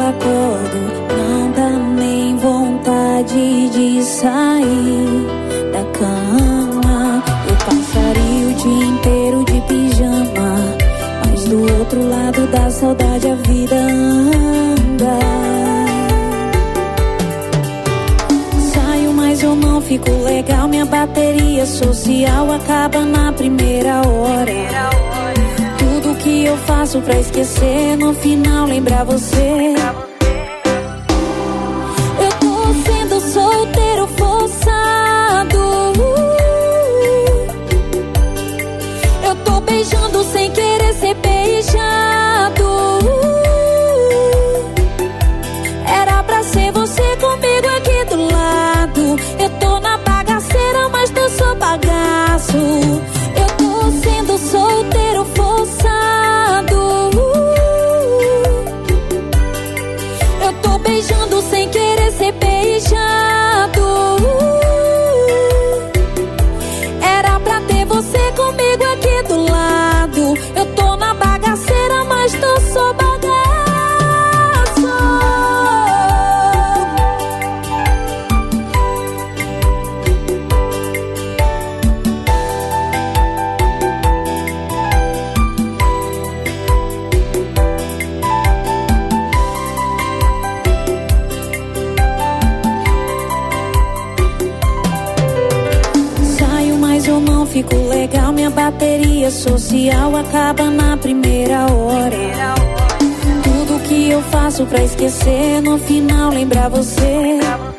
acordo, não dá nem vontade de sair da cama. Eu passaria o dia inteiro de pijama, mas do outro lado da saudade a vida anda. Saio, mas eu não fico legal, minha bateria social acaba na primeira hora. Tudo que eu faço pra esquecer, no final lembrar você. Eu tô sendo solteiro forçado. Eu tô beijando sem querer ser beijado. Era pra ser você comigo aqui do lado. Eu tô na bagaceira, mas não sou bagaço. Eu tô sendo solteiro forçado. Eu tô beijando sem querer ser beijado. Era pra ter você comigo aqui do lado. Eu tô na bagaceira, mas não sou bagaço. Saio, mas eu não fico legal, minha bateria social acaba na primeira hora. Tudo que eu faço pra esquecer, no final lembrar você.